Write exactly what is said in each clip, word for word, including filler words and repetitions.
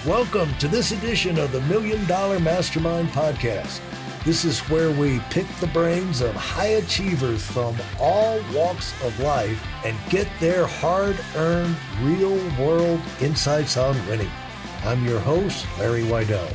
Welcome to this edition of the Million Dollar Mastermind Podcast. This is where we pick the brains of high achievers from all walks of life and get their hard-earned, real-world insights on winning. I'm your host, Larry Weidel.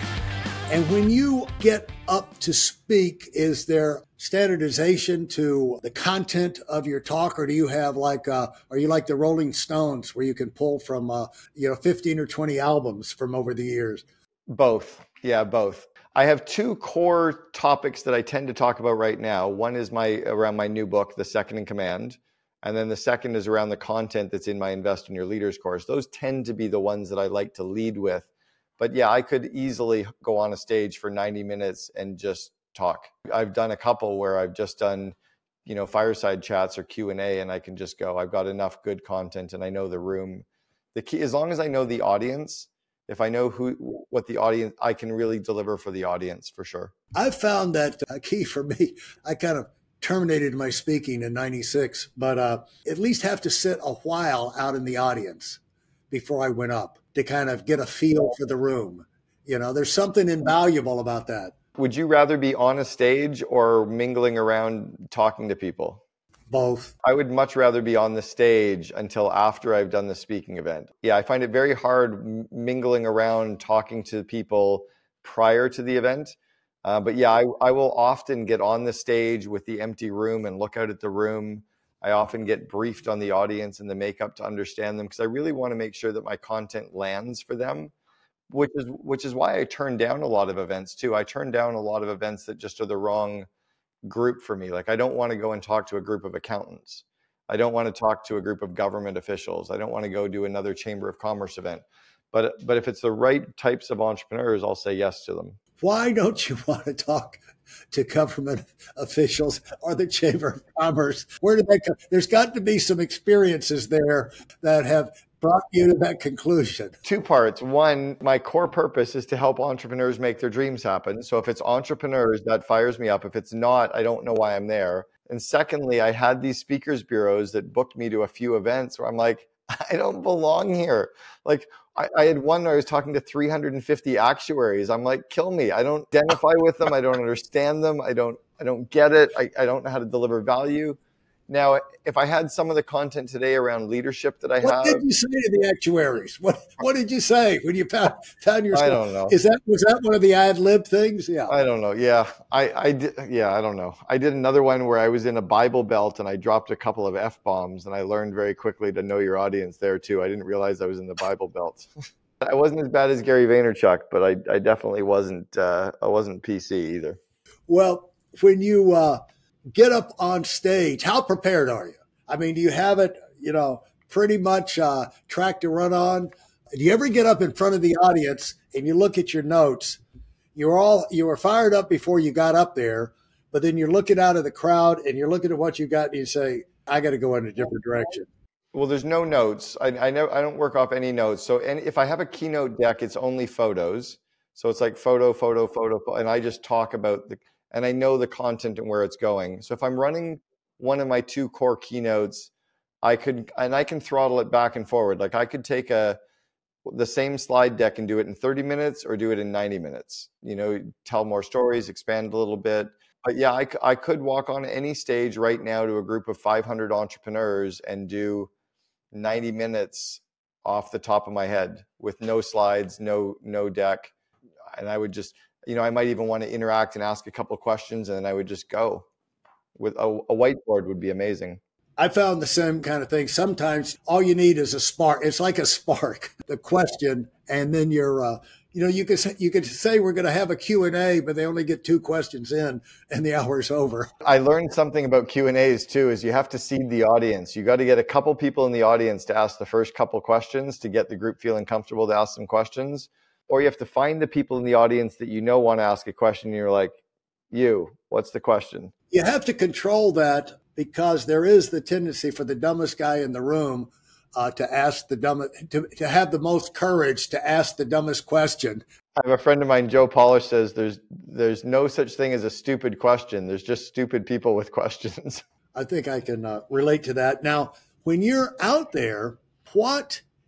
And when you get up to speak, is there standardization to the content of your talk, or do you have like, uh, are you like the Rolling Stones where you can pull from, uh, you know, fifteen or twenty albums from over the years? Both. Yeah, both. I have two core topics that I tend to talk about right now. One is my around my new book, The Second in Command. And then the second is around the content that's in my Invest in Your Leaders course. Those tend to be the ones that I like to lead with. But yeah, I could easily go on a stage for ninety minutes and just talk. I've done a couple where I've just done, you know, fireside chats or Q and A, and I can just go, I've got enough good content and I know the room. The key, as long as I know the audience, if I know who, what the audience, I can really deliver for the audience for sure. I've found that a key for me, I kind of terminated my speaking in ninety-six, but uh, at least have to sit a while out in the audience before I went up to kind of get a feel for the room. You know, there's something invaluable about that. Would you rather be on a stage or mingling around talking to people? Both. I would much rather be on the stage until after I've done the speaking event. Yeah, I find it very hard mingling around, talking to people prior to the event. Uh, but yeah, I, I will often get on the stage with the empty room and look out at the room. I often get briefed on the audience and the makeup to understand them because I really want to make sure that my content lands for them, which is which is why I turn down a lot of events too. I turn down a lot of events that just are the wrong group for me. Like I don't want to go and talk to a group of accountants. I don't want to talk to a group of government officials. I don't want to go do another Chamber of Commerce event. But but if it's the right types of entrepreneurs, I'll say yes to them. Why don't you want to talk to government officials or the Chamber of Commerce? Where did that come? There's got to be some experiences there that have brought you to that conclusion. Two parts. One, my core purpose is to help entrepreneurs make their dreams happen. So if it's entrepreneurs, that fires me up. If it's not, I don't know why I'm there. And secondly, I had these speakers bureaus that booked me to a few events where I'm like, I don't belong here. Like I, I had one where I was talking to three hundred fifty actuaries. I'm like, kill me. I don't identify with them. I don't understand them. I don't, I don't get it. I, I don't know how to deliver value. Now, if I had some of the content today around leadership that I what have. What did you say to the actuaries? What What did you say when you found, found yourself? I don't know. Is that, was that one of the ad lib things? Yeah. I don't know. Yeah. I, I did. Yeah. I don't know. I did another one where I was in a Bible Belt and I dropped a couple of F-bombs and I learned very quickly to know your audience there too. I didn't realize I was in the Bible Belt. I wasn't as bad as Gary Vaynerchuk, but I, I definitely wasn't, uh, I wasn't P C either. Well, when you, uh, get up on stage, how prepared are you? I mean, do you have it, you know, pretty much uh, track to run on? Do you ever get up in front of the audience and you look at your notes? You're all, you were fired up before you got up there, but then you're looking out of the crowd and you're looking at what you got and you say, I got to go in a different direction. Well, there's no notes. I, I know I don't work off any notes. So and if I have a keynote deck, it's only photos. So it's like photo, photo, photo, and I just talk about the, and I know the content and where it's going. So if I'm running one of my two core keynotes, I could, and I can throttle it back and forward. Like I could take a, the same slide deck and do it in thirty minutes or do it in ninety minutes, you know, tell more stories, expand a little bit. But yeah, I, I could walk on any stage right now to a group of five hundred entrepreneurs and do ninety minutes off the top of my head with no slides, no, no deck. And I would just, you know, I might even want to interact and ask a couple of questions and then I would just go. With a, a whiteboard would be amazing. I found the same kind of thing. Sometimes all you need is a spark. It's like a spark, the question, and then you're, uh, you know, you could say, you could say we're going to have a Q and A, but they only get two questions in and the hour's over. I learned something about Q and A's too, is you have to seed the audience. You got to get a couple people in the audience to ask the first couple questions to get the group feeling comfortable to ask some questions. Or you have to find the people in the audience that you know want to ask a question. And you're like, you, what's the question? You have to control that because there is the tendency for the dumbest guy in the room uh, to ask the dumbest, to, to have the most courage to ask the dumbest question. I have a friend of mine, Joe Polish, says there's there's no such thing as a stupid question. There's just stupid people with questions. I think I can uh, relate to that. Now, when you're out there, what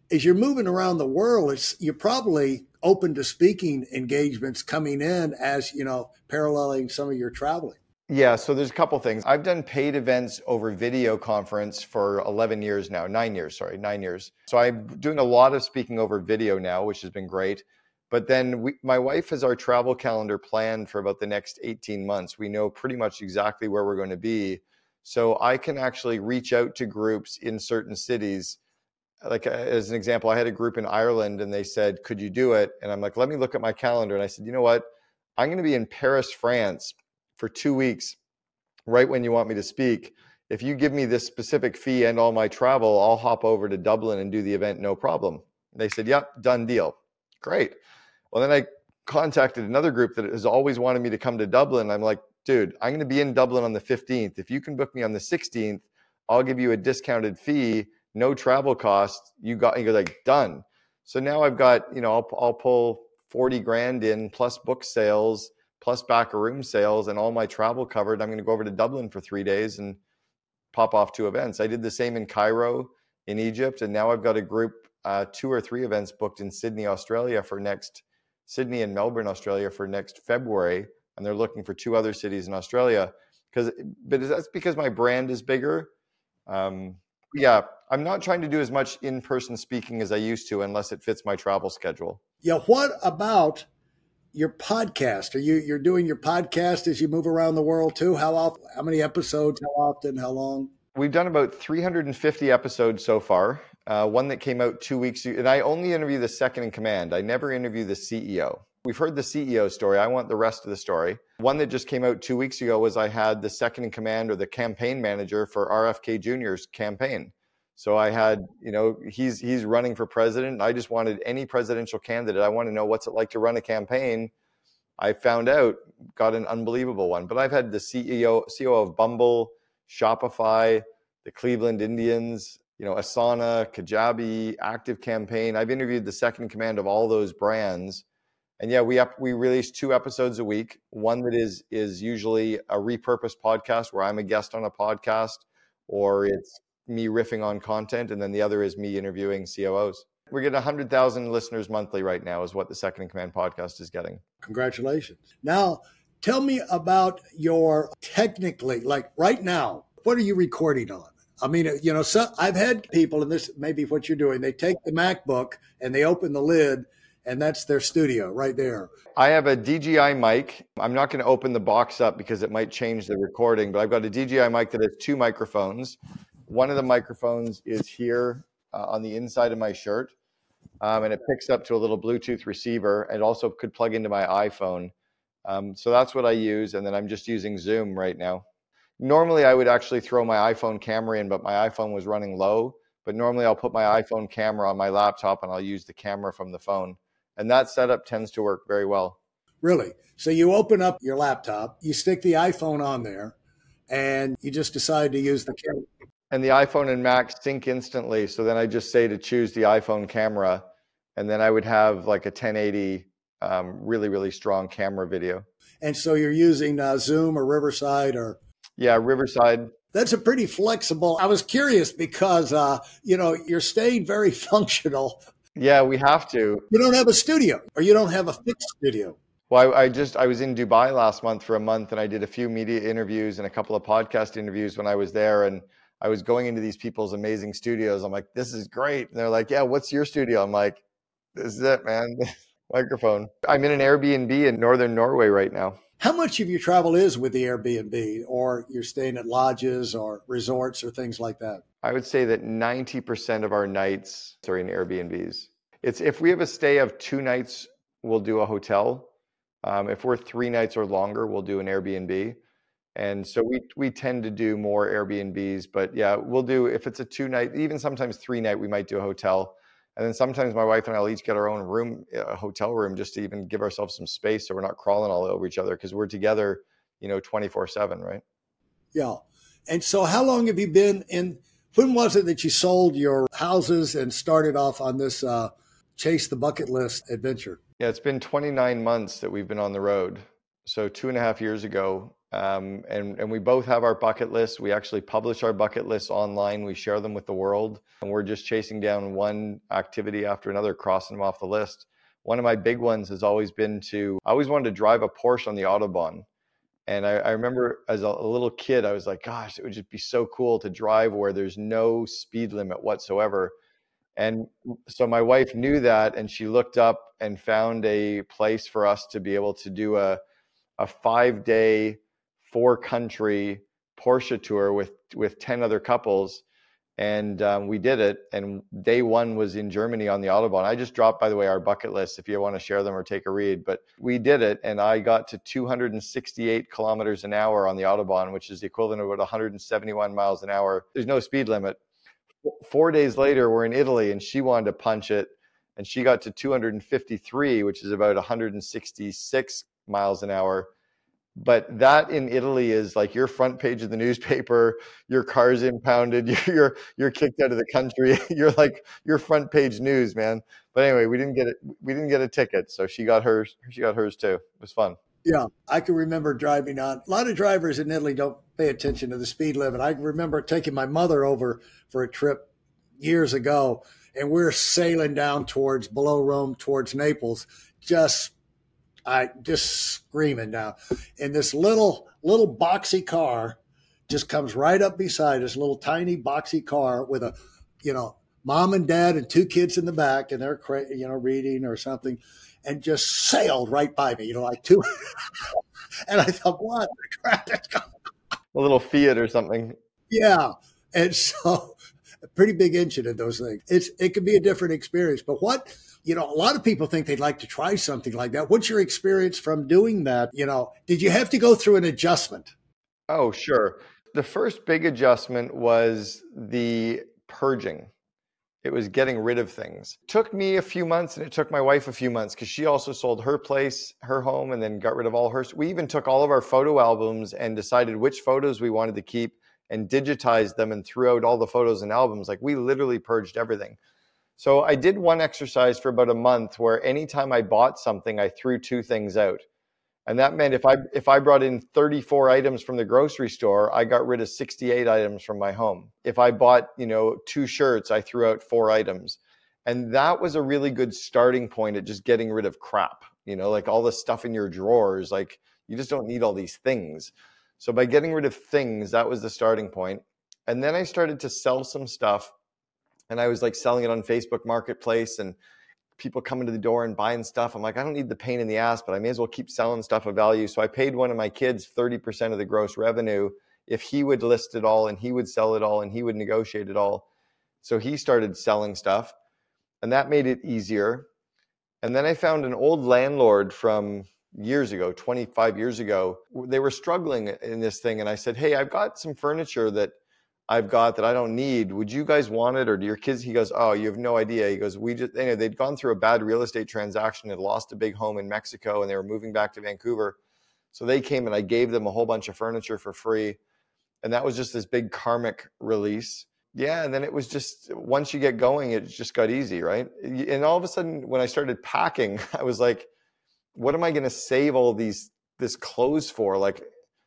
as you're moving around the world, it's, you're probably open to speaking engagements coming in as, you know, paralleling some of your traveling. Yeah, so there's a couple things. I've done paid events over video conference for eleven years now, nine years, sorry, nine years. So I'm doing a lot of speaking over video now, which has been great. But then we, my wife has our travel calendar planned for about the next eighteen months. We know pretty much exactly where we're going to be. So I can actually reach out to groups in certain cities. Like, as an example, I had a group in Ireland and they said, could you do it? And I'm like, let me look at my calendar. And I said, you know what? I'm going to be in Paris, France for two weeks, right when you want me to speak. If you give me this specific fee and all my travel, I'll hop over to Dublin and do the event, no problem. And they said, yep, done deal. Great. Well, then I contacted another group that has always wanted me to come to Dublin. I'm like, dude, I'm going to be in Dublin on the fifteenth. If you can book me on the sixteenth, I'll give you a discounted fee, no travel cost. You got, you're like, done. So now I've got, you know, I'll, I'll pull forty grand in plus book sales, plus back a room sales and all my travel covered. I'm going to go over to Dublin for three days and pop off two events. I did the same in Cairo, in Egypt. And now I've got a group, uh, two or three events booked in Sydney, Australia for next, Sydney and Melbourne, Australia for next February. And they're looking for two other cities in Australia. Because, but that's because my brand is bigger. Um, yeah, I'm not trying to do as much in-person speaking as I used to, unless it fits my travel schedule. Yeah. What about your podcast? Are you, you're doing your podcast as you move around the world too? How often, how many episodes, how often, how long? We've done about three hundred fifty episodes so far. Uh, one that came out two weeks ago, and I only interview the second in command. I never interview the C E O. We've heard the C E O story. I want the rest of the story. One that just came out two weeks ago was I had the second in command or the campaign manager for R F K Junior's campaign. So I had, you know, he's he's running for president. I just wanted any presidential candidate. I want to know what's it like to run a campaign. I found out, got an unbelievable one. But I've had the C E O, C E O of Bumble, Shopify, the Cleveland Indians, you know, Asana, Kajabi, Active Campaign. I've interviewed the second in command of all those brands. And yeah, we up, we release two episodes a week. One that is is usually a repurposed podcast where I'm a guest on a podcast, or it's me riffing on content, and then the other is me interviewing C O Os. We're getting one hundred thousand listeners monthly right now is what the Second in Command podcast is getting. Congratulations. Now, tell me about your technically, like right now, what are you recording on? I mean, you know, so I've had people, and this may be what you're doing, they take the MacBook and they open the lid, and that's their studio right there. I have a D J I mic. I'm not going to open the box up because it might change the recording, but I've got a D J I mic that has two microphones. One of the microphones is here uh, on the inside of my shirt, um, and it picks up to a little Bluetooth receiver. It also could plug into my iPhone. Um, so that's what I use, and then I'm just using Zoom right now. Normally, I would actually throw my iPhone camera in, but my iPhone was running low. But normally, I'll put my iPhone camera on my laptop, and I'll use the camera from the phone. And that setup tends to work very well. Really? So you open up your laptop, you stick the iPhone on there, and you just decide to use the camera. And the iPhone and Mac sync instantly. So then I just say to choose the iPhone camera, and then I would have like a ten eighty, um, really, really strong camera video. And so you're using uh, Zoom or Riverside or? Yeah, Riverside. That's a pretty flexible. I was curious because, uh, you know, you're staying very functional. Yeah, we have to. You don't have a studio, or you don't have a fixed studio. Well, I, I just, I was in Dubai last month for a month, and I did a few media interviews and a couple of podcast interviews when I was there. And I was going into these people's amazing studios. I'm like, this is great. And they're like, yeah, what's your studio? I'm like, this is it, man. Microphone. I'm in an Airbnb in northern Norway right now. How much of your travel is with the Airbnb, or you're staying at lodges or resorts or things like that? I would say that ninety percent of our nights are in Airbnbs. It's if we have a stay of two nights, we'll do a hotel. Um, if we're three nights or longer, we'll do an Airbnb. And so we we tend to do more Airbnbs, but yeah, we'll do, if it's a two night, even sometimes three night, we might do a hotel. And then sometimes my wife and I will each get our own room, a hotel room, just to even give ourselves some space so we're not crawling all over each other, because we're together, you know, twenty-four seven, right? Yeah. And so how long have you been in, when was it that you sold your houses and started off on this uh, chase the bucket list adventure? Yeah, it's been twenty-nine months that we've been on the road. So two and a half years ago, Um, and, and we both have our bucket lists. We actually publish our bucket lists online. We share them with the world. And we're just chasing down one activity after another, crossing them off the list. One of my big ones has always been to, I always wanted to drive a Porsche on the Autobahn. And I, I remember as a, a little kid, I was like, gosh, it would just be so cool to drive where there's no speed limit whatsoever. And so my wife knew that, and she looked up and found a place for us to be able to do a, a five day, four country Porsche tour with, with ten other couples. And um, we did it. And day one was in Germany on the Autobahn. I just dropped, by the way, our bucket list if you want to share them or take a read. But we did it. And I got to two hundred sixty-eight kilometers an hour on the Autobahn, which is the equivalent of about one hundred seventy-one miles an hour. There's no speed limit. Four days later, we're in Italy, and she wanted to punch it. And she got to two hundred fifty-three, which is about one hundred sixty-six miles an hour. But that in Italy is like your front page of the newspaper, your car's impounded, you're you're kicked out of the country. You're like your front page news, man. But anyway, we didn't get it. We didn't get a ticket, so she got hers. She got hers too. It was fun. Yeah, I can remember driving on. A lot of drivers in Italy don't pay attention to the speed limit. I remember taking my mother over for a trip years ago, and we're sailing down towards below Rome, towards Naples, just I just screaming down. And this little little boxy car just comes right up beside us, little tiny boxy car with a, you know, mom and dad and two kids in the back, and they're, you know, reading or something, and just sailed right by me, you know, like two. And I thought, what the crap? A little Fiat or something. Yeah. And so a pretty big engine in those things. It's It can be a different experience. But what, you know, a lot of people think they'd like to try something like that. What's your experience from doing that? You know, did you have to go through an adjustment? Oh, sure. The first big adjustment was the purging. It was getting rid of things. It took me a few months, and it took my wife a few months because she also sold her place, her home, and then got rid of all her. We even took all of our photo albums and decided which photos we wanted to keep and digitized them and threw out all the photos and albums. Like, we literally purged everything. So I did one exercise for about a month where anytime I bought something, I threw two things out. And that meant if I if I brought in thirty-four items from the grocery store, I got rid of sixty-eight items from my home. If I bought, you know, two shirts, I threw out four items. And that was a really good starting point at just getting rid of crap, you know, like all the stuff in your drawers. Like, you just don't need all these things. So by getting rid of things, that was the starting point. And then I started to sell some stuff, and I was like selling it on Facebook Marketplace, and people coming to the door and buying stuff. I'm like, I don't need the pain in the ass, but I may as well keep selling stuff of value. So I paid one of my kids thirty percent of the gross revenue if he would list it all, and he would sell it all, and he would negotiate it all. So he started selling stuff, and that made it easier. And then I found an old landlord from years ago, twenty-five years ago. They were struggling in this thing. And I said, hey, I've got some furniture that I've got that I don't need. Would you guys want it? Or do your kids? He goes, oh, you have no idea. He goes, we just, anyway, they'd gone through a bad real estate transaction, had lost a big home in Mexico, and they were moving back to Vancouver. So they came, and I gave them a whole bunch of furniture for free. And that was just this big karmic release. Yeah. And then it was just, once you get going, it just got easy, right? And all of a sudden, when I started packing, I was like, what am I going to save all these, this clothes for? Like,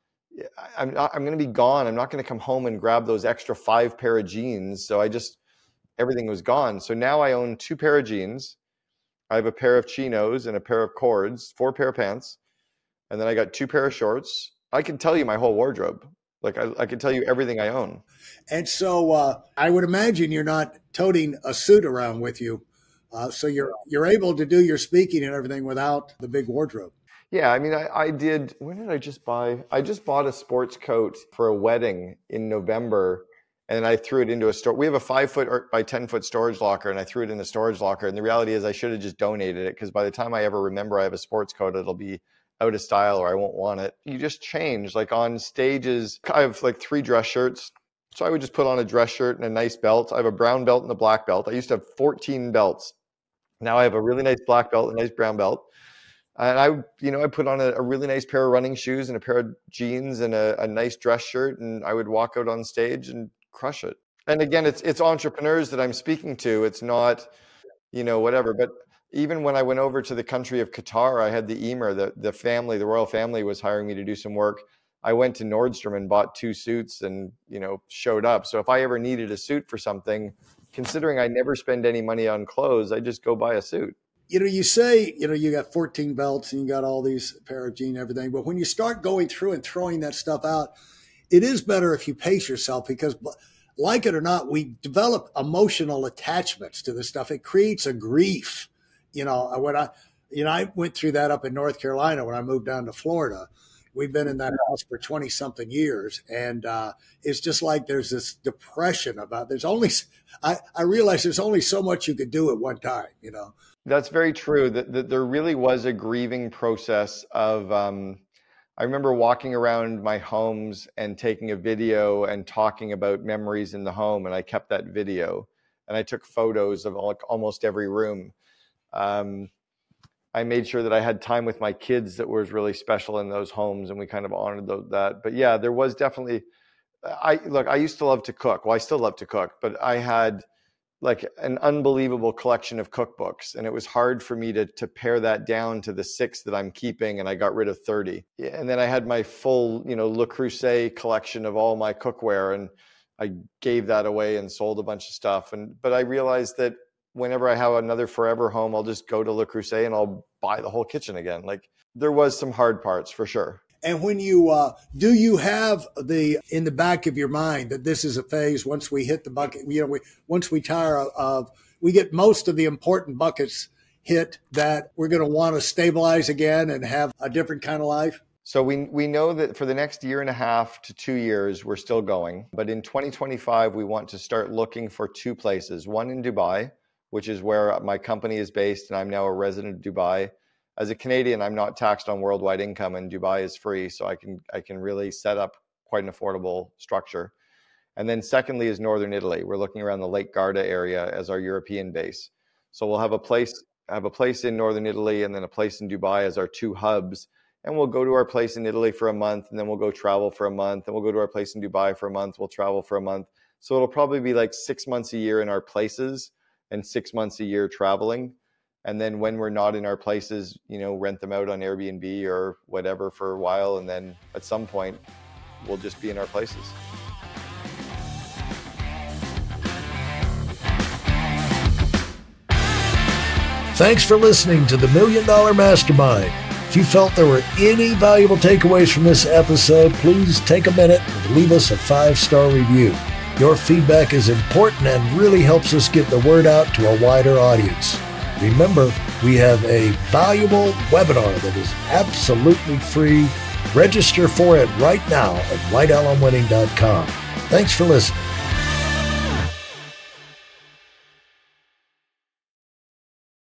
I'm not, I'm going to be gone. I'm not going to come home and grab those extra five pair of jeans. So I just, everything was gone. So now I own two pair of jeans. I have a pair of chinos and a pair of cords, four pair of pants. And then I got two pair of shorts. I can tell you my whole wardrobe. Like, I, I can tell you everything I own. And so uh, I would imagine you're not toting a suit around with you. Uh, so you're you're able to do your speaking and everything without the big wardrobe. Yeah, I mean, I, I did, when did I just buy? I just bought a sports coat for a wedding in November, and I threw it into a store. We have a five foot by ten foot storage locker, and I threw it in the storage locker. And the reality is I should have just donated it, because by the time I ever remember I have a sports coat, it'll be out of style or I won't want it. You just change, like on stages. I have like three dress shirts. So I would just put on a dress shirt and a nice belt. I have a brown belt and a black belt. I used to have fourteen belts. Now I have a really nice black belt and a nice brown belt. And I, you know, I put on a, a really nice pair of running shoes and a pair of jeans and a, a nice dress shirt, and I would walk out on stage and crush it. And again, it's it's entrepreneurs that I'm speaking to. It's not, you know, whatever. But even when I went over to the country of Qatar, I had the Emir, the the family, the royal family was hiring me to do some work. I went to Nordstrom and bought two suits and, you know, showed up. So if I ever needed a suit for something, considering I never spend any money on clothes, I just go buy a suit. You know, you say, you know, you got fourteen belts and you got all these pair of jeans and everything. But when you start going through and throwing that stuff out, it is better if you pace yourself because, like it or not, we develop emotional attachments to this stuff. It creates a grief. You know, when I, you know, I went through that up in North Carolina when I moved down to Florida. We've been in that house for twenty something years. And uh, it's just like there's this depression about, there's only, I, I realize there's only so much you could do at one time, you know. That's very true. That, that there really was a grieving process of, um, I remember walking around my homes and taking a video and talking about memories in the home. And I kept that video and I took photos of all, almost every room. Um, I made sure that I had time with my kids that was really special in those homes. And we kind of honored those, that. But yeah, there was definitely, I look, I used to love to cook. Well, I still love to cook, but I had like an unbelievable collection of cookbooks. And it was hard for me to to pare that down to the six that I'm keeping. And I got rid of thirty. And then I had my full, you know, Le Creuset collection of all my cookware. And I gave that away and sold a bunch of stuff. And, but I realized that whenever I have another forever home, I'll just go to Le Creuset and I'll buy the whole kitchen again. Like there was some hard parts for sure. And when you, uh, do you have the, in the back of your mind that this is a phase once we hit the bucket, you know, we, once we tire of, we get most of the important buckets hit that we're going to want to stabilize again and have a different kind of life? So we we know that for the next year and a half to two years, we're still going. But in twenty twenty-five, we want to start looking for two places, one in Dubai, which is where my company is based, and I'm now a resident of Dubai. As a Canadian, I'm not taxed on worldwide income, and Dubai is free, so I can I can really set up quite an affordable structure. And then secondly is Northern Italy. We're looking around the Lake Garda area as our European base. So we'll have a place have a place in Northern Italy and then a place in Dubai as our two hubs. And we'll go to our place in Italy for a month, and then we'll go travel for a month, and we'll go to our place in Dubai for a month. We'll travel for a month. So it'll probably be like six months a year in our places and six months a year traveling. And then when we're not in our places, you know, rent them out on Airbnb or whatever for a while. And then at some point, we'll just be in our places. Thanks for listening to the Million Dollar Mastermind. If you felt there were any valuable takeaways from this episode, please take a minute and leave us a five-star review. Your feedback is important and really helps us get the word out to a wider audience. Remember, we have a valuable webinar that is absolutely free. Register for it right now at white alum winning dot com. Thanks for listening.